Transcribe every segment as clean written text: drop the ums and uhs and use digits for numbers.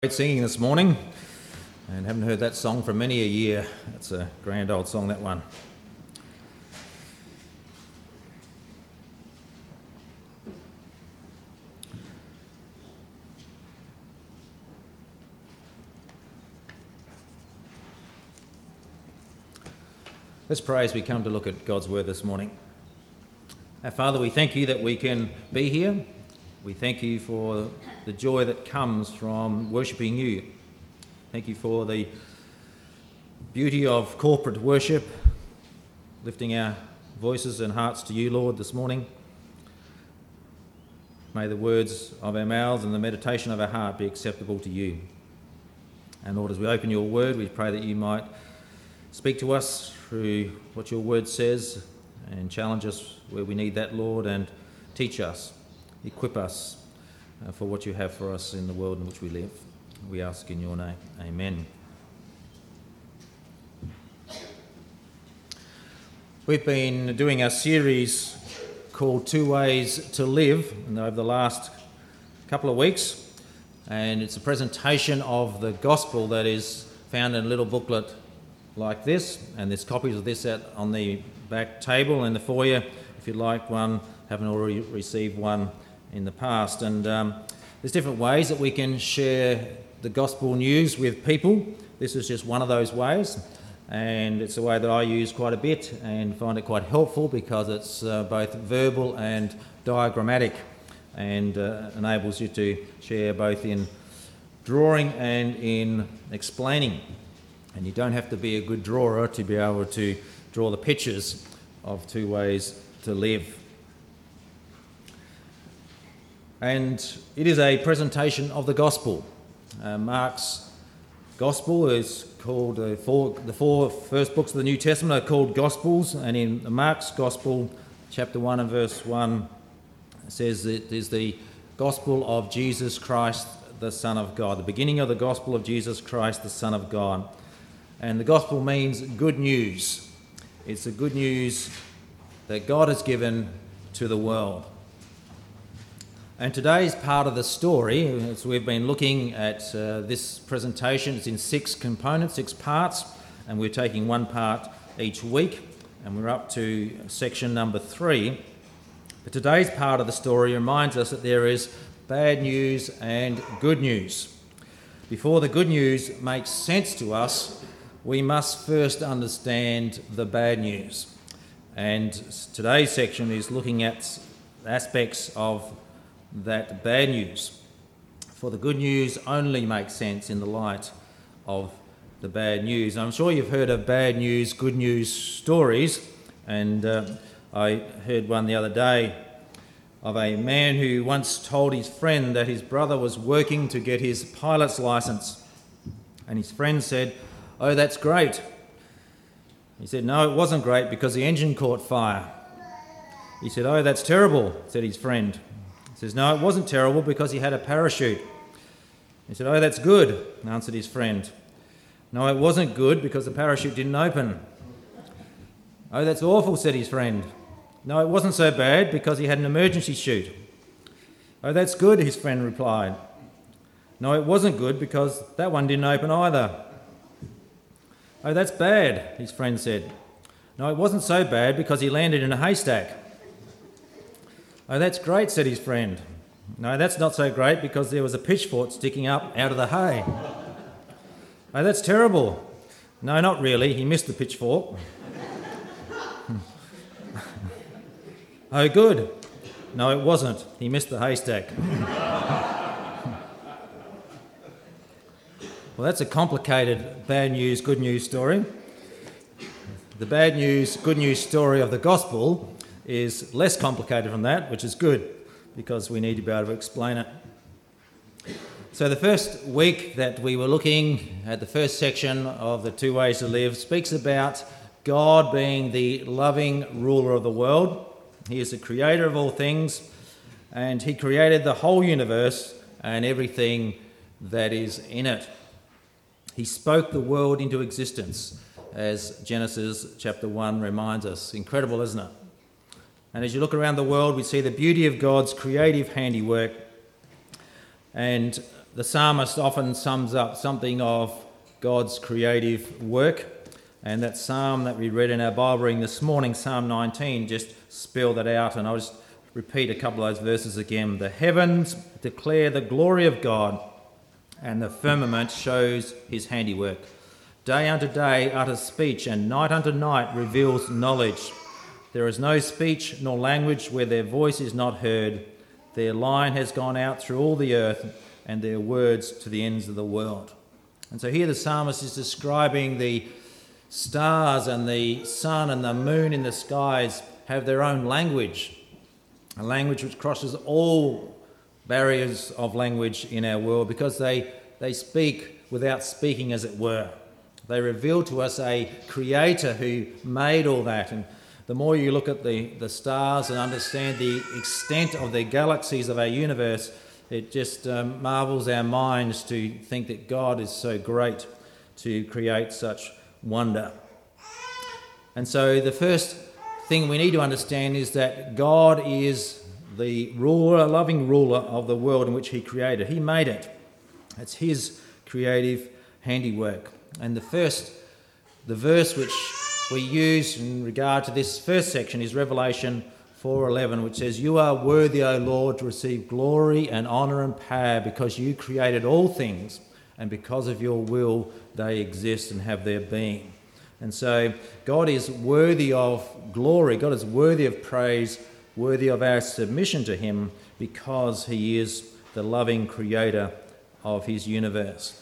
Great singing this morning, and haven't heard that song for many a year. It's a grand old song, that one. Let's pray as we come to look at God's word this morning. Our Father, we thank you that we can be here. We thank you for the joy that comes from worshipping you. Thank you for the beauty of corporate worship, lifting our voices and hearts to you, Lord, this morning. May the words of our mouths and the meditation of our heart be acceptable to you. And Lord, as we open your word, we pray that you might speak to us through what your word says and challenge us where we need that, Lord, and teach us. Equip us for what you have for us in the world in which we live. We ask in your name. Amen. We've been doing a series called Two Ways to Live over the last couple of weeks, and it's a presentation of the gospel that is found in a little booklet like this, and there's copies of this out on the back table in the foyer if you'd like one, haven't already received one in the past. And there's different ways that we can share the gospel news with people. This is just one of those ways, and it's a way that I use quite a bit and find it quite helpful because it's both verbal and diagrammatic, and enables you to share both in drawing and in explaining. And you don't have to be a good drawer to be able to draw the pictures of two ways to live. And it is a presentation of the gospel. Mark's gospel is called, the four first books of the New Testament are called gospels, and in Mark's gospel, chapter 1 and verse 1, it says it is the gospel of Jesus Christ, the Son of God, the beginning of the gospel of Jesus Christ, the Son of God. And the gospel means good news. It's the good news that God has given to the world. And today's part of the story, as we've been looking at this presentation, it's in 6 components, 6 parts, and we're taking one part each week, and we're up to section number 3. But today's part of the story reminds us that there is bad news and good news. Before the good news makes sense to us, we must first understand the bad news. And today's section is looking at aspects of that bad news. For the good news only makes sense in the light of the bad news. I'm sure you've heard of bad news, good news stories, and I heard one the other day of a man who once told his friend that his brother was working to get his pilot's license, and his friend said, "Oh, that's great." He said, "No, it wasn't great because the engine caught fire." He said, "Oh, that's terrible," said his friend. He says, "No, it wasn't terrible because he had a parachute." He said, "Oh, that's good," answered his friend. "No, it wasn't good because the parachute didn't open." "Oh, that's awful," said his friend. "No, it wasn't so bad because he had an emergency chute." "Oh, that's good," his friend replied. "No, it wasn't good because that one didn't open either." "Oh, that's bad," his friend said. "No, it wasn't so bad because he landed in a haystack." "Oh, that's great," said his friend. "No, that's not so great because there was a pitchfork sticking up out of the hay." "Oh, that's terrible." "No, not really. He missed the pitchfork." "Oh, good." "No, it wasn't. He missed the haystack." Well, that's a complicated bad news, good news story. The bad news, good news story of the gospel is less complicated from that, which is good, because we need to be able to explain it. So the first week that we were looking at the first section of the Two Ways to Live speaks about God being the loving ruler of the world. He is the creator of all things, and he created the whole universe and everything that is in it. He spoke the world into existence, as Genesis chapter 1 reminds us. Incredible, isn't it? And as you look around the world, we see the beauty of God's creative handiwork. And the psalmist often sums up something of God's creative work, and that psalm that we read in our Bible reading this morning, Psalm 19, just spelled that out, and I'll just repeat a couple of those verses again. The heavens declare the glory of God, and the firmament shows his handiwork. Day unto day utters speech, and night unto night reveals knowledge. There is no speech nor language where their voice is not heard. Their line has gone out through all the earth, and their words to the ends of the world. And so here the psalmist is describing the stars and the sun and the moon in the skies have their own language, a language which crosses all barriers of language in our world, because they speak without speaking, as it were. They reveal to us a creator who made all that. And the more you look at the stars and understand the extent of the galaxies of our universe, it just marvels our minds to think that God is so great to create such wonder. And so the first thing we need to understand is that God is the ruler, loving ruler of the world in which he created. He made it. It's his creative handiwork. And the verse which we use in regard to this first section is Revelation 4:11, which says, "You are worthy, O Lord, to receive glory and honour and power, because you created all things, and because of your will they exist and have their being." And so God is worthy of glory. God is worthy of praise, worthy of our submission to him, because he is the loving creator of his universe.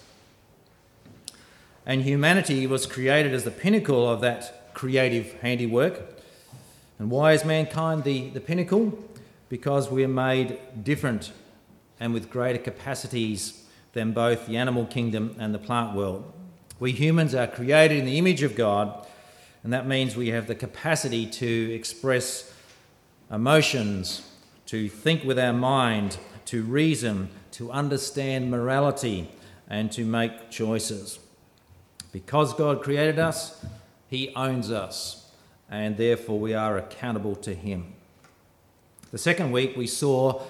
And humanity was created as the pinnacle of that creative handiwork. And why is mankind the pinnacle? Because we're made different and with greater capacities than both the animal kingdom and the plant world. We humans are created in the image of God, and that means we have the capacity to express emotions, to think with our mind, to reason, to understand morality, and to make choices. Because God created us, he owns us, and therefore we are accountable to him. The second week we saw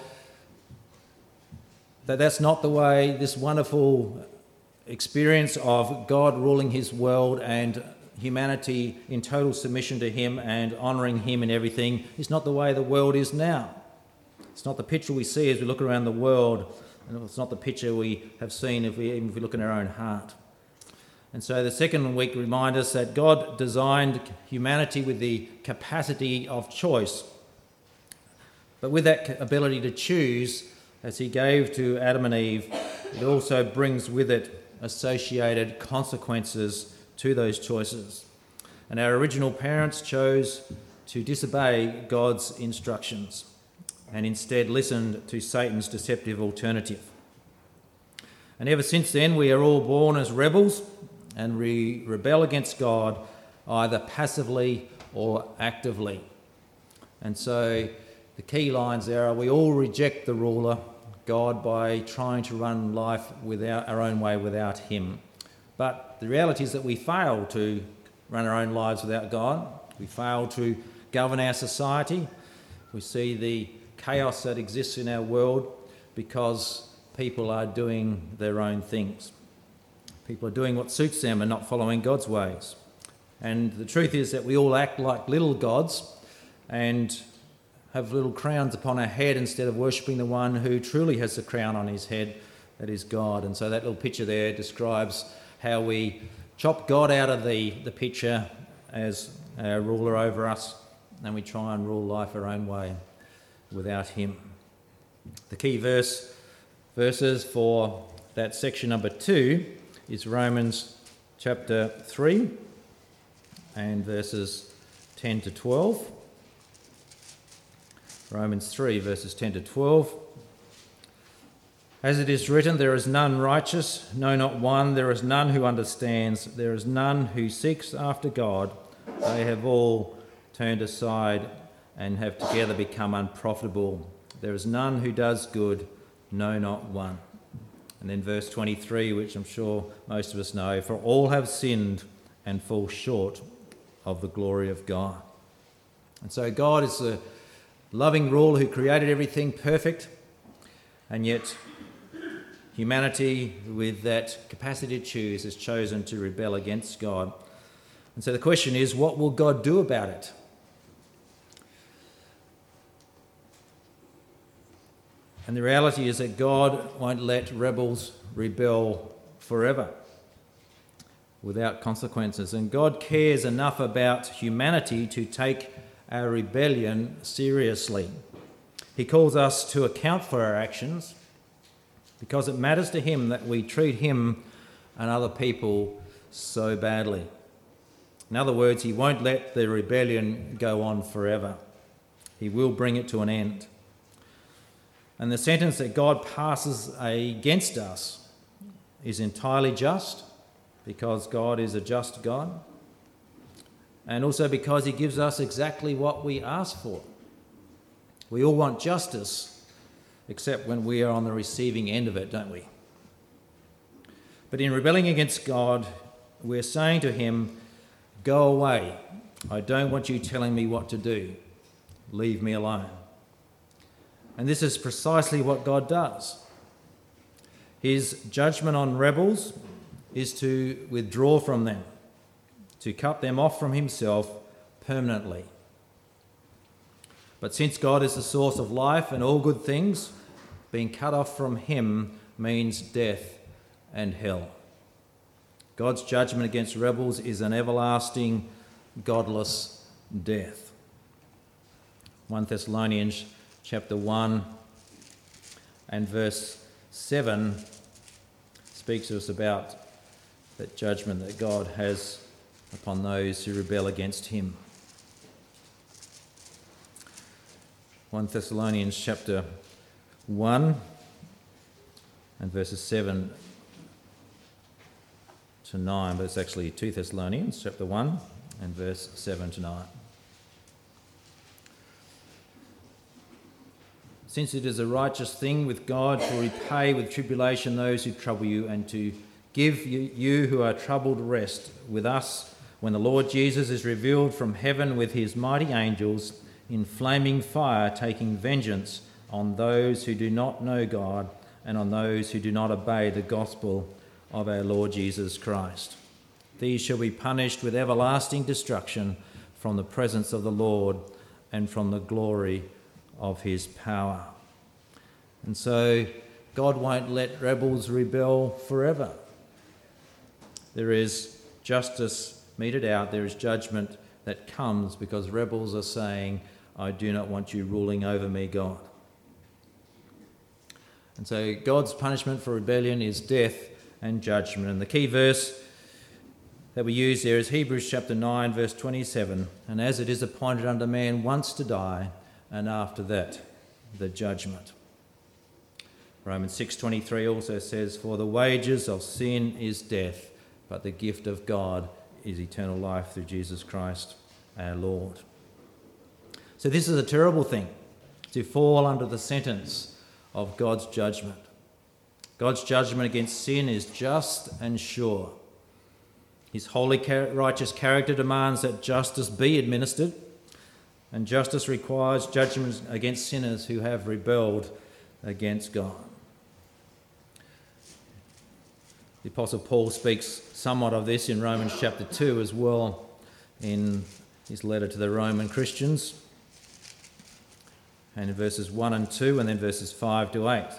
that that's not the way, this wonderful experience of God ruling his world and humanity in total submission to him and honouring him in everything is not the way the world is now. It's not the picture we see as we look around the world, and it's not the picture we have seen even if we look in our own heart. And so the second week reminds us that God designed humanity with the capacity of choice. But with that ability to choose, as he gave to Adam and Eve, it also brings with it associated consequences to those choices. And our original parents chose to disobey God's instructions and instead listened to Satan's deceptive alternative. And ever since then, we are all born as rebels, and we rebel against God either passively or actively. And so the key lines there are we all reject the ruler, God, by trying to run life without our own way without him. But the reality is that we fail to run our own lives without God. We fail to govern our society. We see the chaos that exists in our world because people are doing their own things. People are doing what suits them and not following God's ways. And the truth is that we all act like little gods and have little crowns upon our head instead of worshipping the one who truly has the crown on his head, that is God. And so that little picture there describes how we chop God out of the picture as our ruler over us, and we try and rule life our own way without him. The key verses for that section number 2 is Romans chapter 3 and verses 10 to 12. Romans 3 verses 10 to 12. As it is written, there is none righteous, no, not one. There is none who understands. There is none who seeks after God. They have all turned aside and have together become unprofitable. There is none who does good, no, not one. And then verse 23, which I'm sure most of us know, for all have sinned and fall short of the glory of God. And so God is the loving ruler who created everything perfect, and yet humanity with that capacity to choose has chosen to rebel against God. And so the question is, what will God do about it? And the reality is that God won't let rebels rebel forever without consequences. And God cares enough about humanity to take our rebellion seriously. He calls us to account for our actions because it matters to him that we treat him and other people so badly. In other words, he won't let the rebellion go on forever. He will bring it to an end. And the sentence that God passes against us is entirely just, because God is a just God, and also because he gives us exactly what we ask for. We all want justice, except when we are on the receiving end of it, don't we? But in rebelling against God, we're saying to him, "Go away. I don't want you telling me what to do. Leave me alone." And this is precisely what God does. His judgment on rebels is to withdraw from them, to cut them off from himself permanently. But since God is the source of life and all good things, being cut off from him means death and hell. God's judgment against rebels is an everlasting, godless death. 1 Thessalonians chapter 1 and verse 7 speaks to us about that judgment that God has upon those who rebel against him. 1 Thessalonians chapter 1 and verses 7 to 9, but it's actually 2 Thessalonians chapter 1 and verse 7 to 9. Since it is a righteous thing with God to repay with tribulation those who trouble you, and to give you who are troubled rest with us when the Lord Jesus is revealed from heaven with his mighty angels in flaming fire, taking vengeance on those who do not know God and on those who do not obey the gospel of our Lord Jesus Christ. These shall be punished with everlasting destruction from the presence of the Lord and from the glory of his power. And so God won't let rebels rebel forever. There is justice meted out, there is judgment that comes because rebels are saying, "I do not want you ruling over me, God." And so God's punishment for rebellion is death and judgment. And the key verse that we use there is Hebrews chapter 9, verse 27. "And as it is appointed unto man once to die, and after that the judgment." Romans 6:23 also says, "For the wages of sin is death, but the gift of God is eternal life through Jesus Christ our Lord." So this is a terrible thing, to fall under the sentence of God's judgment. God's judgment against sin is just and sure. His holy, righteous character demands that justice be administered, and justice requires judgment against sinners who have rebelled against God. The Apostle Paul speaks somewhat of this in Romans chapter 2 as well, in his letter to the Roman Christians, and in verses 1 and 2, and then verses 5 to 8.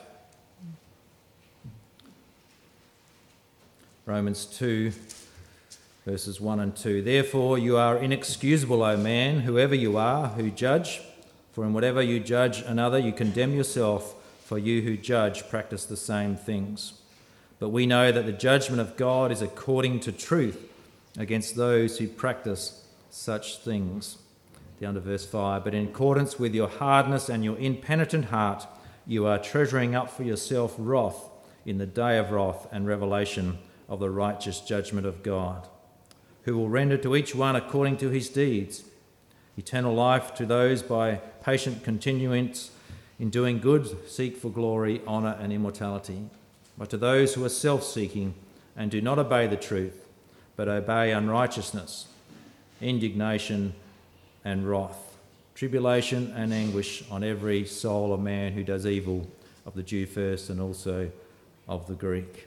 Romans 2, verses 1 and 2. "Therefore you are inexcusable, O man, whoever you are, who judge. For in whatever you judge another, you condemn yourself, for you who judge practice the same things. But we know that the judgment of God is according to truth against those who practice such things." Down to verse 5. "But in accordance with your hardness and your impenitent heart, you are treasuring up for yourself wrath in the day of wrath and revelation of the righteous judgment of God, who will render to each one according to his deeds. Eternal life to those by patient continuance in doing good seek for glory, honour and immortality. But to those who are self-seeking and do not obey the truth, but obey unrighteousness, indignation and wrath, tribulation and anguish on every soul of man who does evil, of the Jew first and also of the Greek.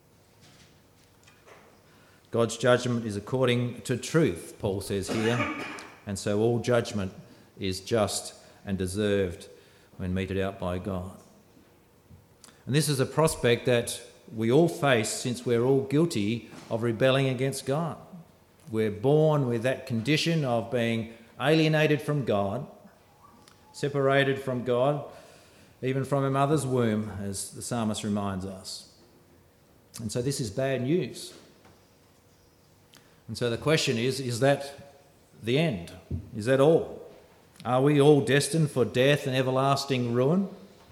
God's judgment is according to truth, Paul says here, and so all judgment is just and deserved when meted out by God. And this is a prospect that we all face since we're all guilty of rebelling against God. We're born with that condition of being alienated from God, separated from God, even from a mother's womb, as the psalmist reminds us. And so this is bad news. And so the question is that the end? Is that all? Are we all destined for death and everlasting ruin?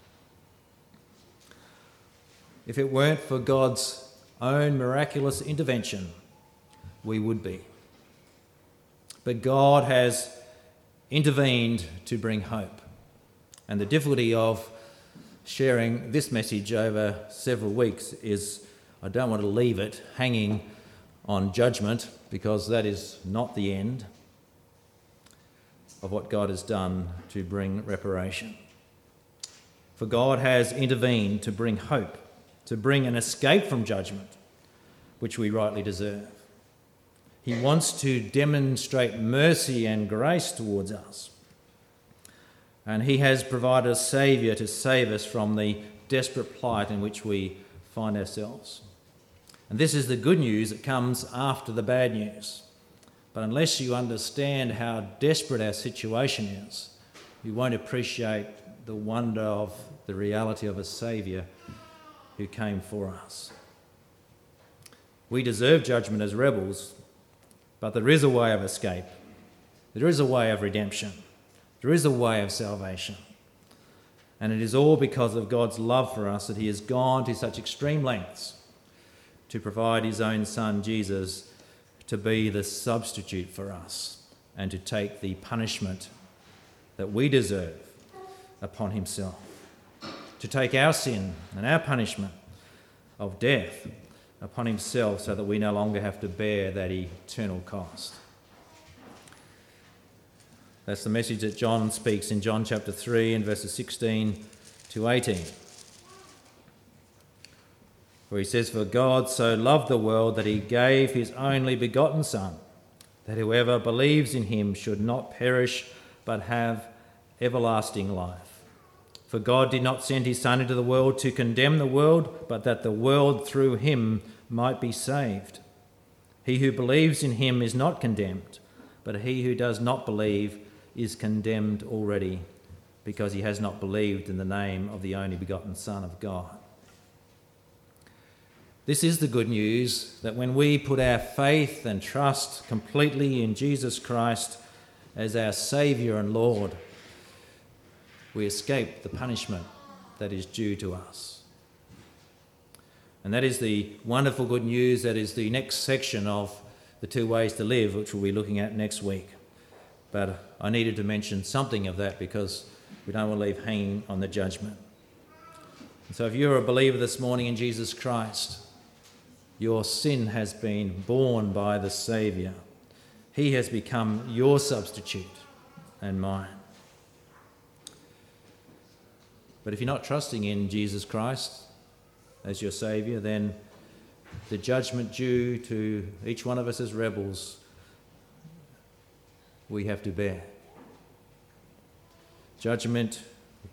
If it weren't for God's own miraculous intervention, we would be. But God has intervened to bring hope. And the difficulty of sharing this message over several weeks is I don't want to leave it hanging on judgment, because that is not the end of what God has done to bring reparation. For God has intervened to bring hope, to bring an escape from judgment, which we rightly deserve. He wants to demonstrate mercy and grace towards us. And he has provided a saviour to save us from the desperate plight in which we find ourselves. And this is the good news that comes after the bad news. But unless you understand how desperate our situation is, you won't appreciate the wonder of the reality of a saviour who came for us. We deserve judgment as rebels, but there is a way of escape. There is a way of redemption. There is a way of salvation. And it is all because of God's love for us that he has gone to such extreme lengths to provide his own son, Jesus, to be the substitute for us and to take the punishment that we deserve upon himself, to take our sin and our punishment of death upon himself so that we no longer have to bear that eternal cost. That's the message that John speaks in John chapter 3 and verses 16 to 18. Where he says, "For God so loved the world that he gave his only begotten Son, that whoever believes in him should not perish but have everlasting life. For God did not send his Son into the world to condemn the world, but that the world through him might be saved. He who believes in him is not condemned, but he who does not believe is condemned already, because he has not believed in the name of the only begotten Son of God." This is the good news, that when we put our faith and trust completely in Jesus Christ as our Saviour and Lord, we escape the punishment that is due to us. And that is the wonderful good news that is the next section of the 2 ways to live, which we'll be looking at next week. But I needed to mention something of that because we don't want to leave hanging on the judgment. And so if you're a believer this morning in Jesus Christ, your sin has been borne by the Saviour. He has become your substitute and mine. But if you're not trusting in Jesus Christ as your Saviour, then the judgment due to each one of us as rebels, we have to bear. Judgment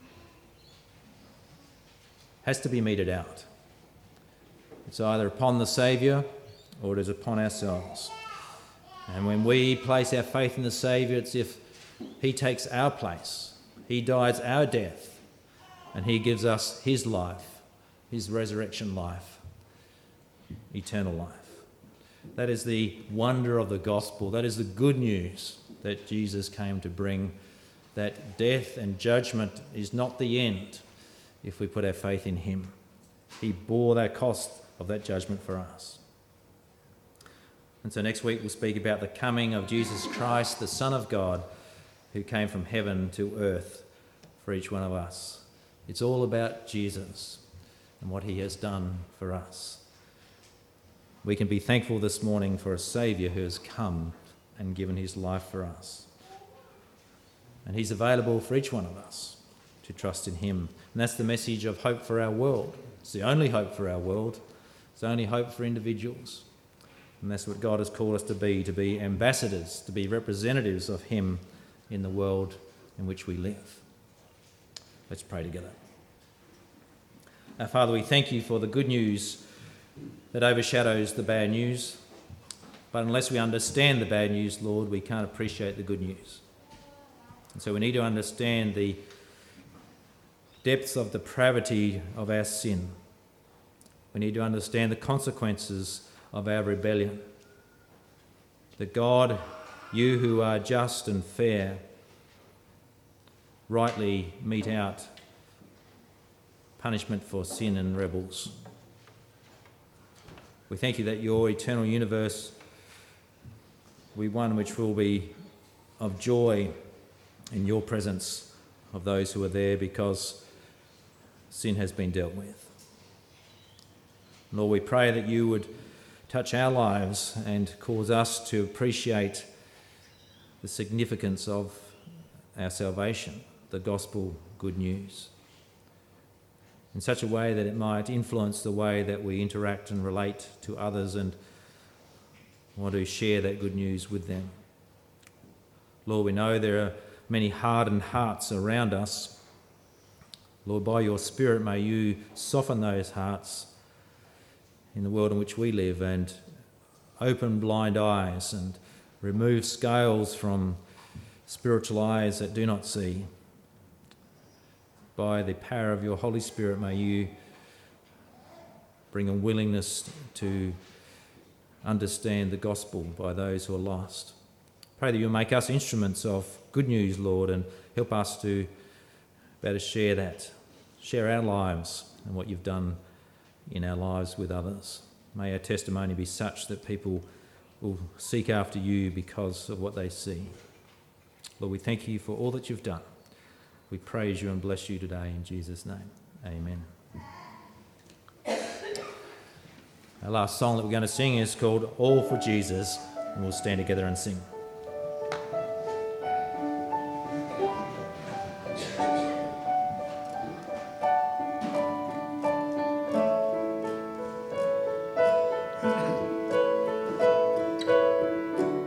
has to be meted out. It's either upon the Saviour or it is upon ourselves. And when we place our faith in the Saviour, it's if he takes our place. He dies our death and he gives us his life, his resurrection life, eternal life. That is the wonder of the gospel. That is the good news that Jesus came to bring, that death and judgment is not the end if we put our faith in him. He bore that cost of that judgment for us. And so next week we'll speak about the coming of Jesus Christ, the Son of God, who came from heaven to earth for each one of us. It's all about Jesus and what he has done for us. We can be thankful this morning for a Saviour who has come and given his life for us. And he's available for each one of us to trust in him. And that's the message of hope for our world. It's the only hope for our world. It's the only hope for individuals. And that's what God has called us to be ambassadors, to be representatives of him in the world in which we live. Let's pray together. Our Father, we thank you for the good news that overshadows the bad news. But unless we understand the bad news, Lord, we can't appreciate the good news. And so we need to understand the depths of depravity of our sin. We need to understand the consequences of our rebellion. That God, you who are just and fair, rightly mete out punishment for sin and rebels. We thank you that your eternal universe will be one which will be of joy in your presence of those who are there because sin has been dealt with. Lord, we pray that you would touch our lives and cause us to appreciate the significance of our salvation, the gospel good news, in such a way that it might influence the way that we interact and relate to others and want to share that good news with them. Lord, we know there are many hardened hearts around us. Lord, by your Spirit, may you soften those hearts in the world in which we live and open blind eyes and remove scales from spiritual eyes that do not see. By the power of your Holy Spirit, may you bring a willingness to understand the gospel by those who are lost. Pray that you'll make us instruments of good news, Lord, and help us to better share that, share our lives and what you've done in our lives with others. May our testimony be such that people will seek after you because of what they see. Lord, we thank you for all that you've done. We praise you and bless you today in Jesus' name. Amen. Our last song that we're going to sing is called All for Jesus, and we'll stand together and sing.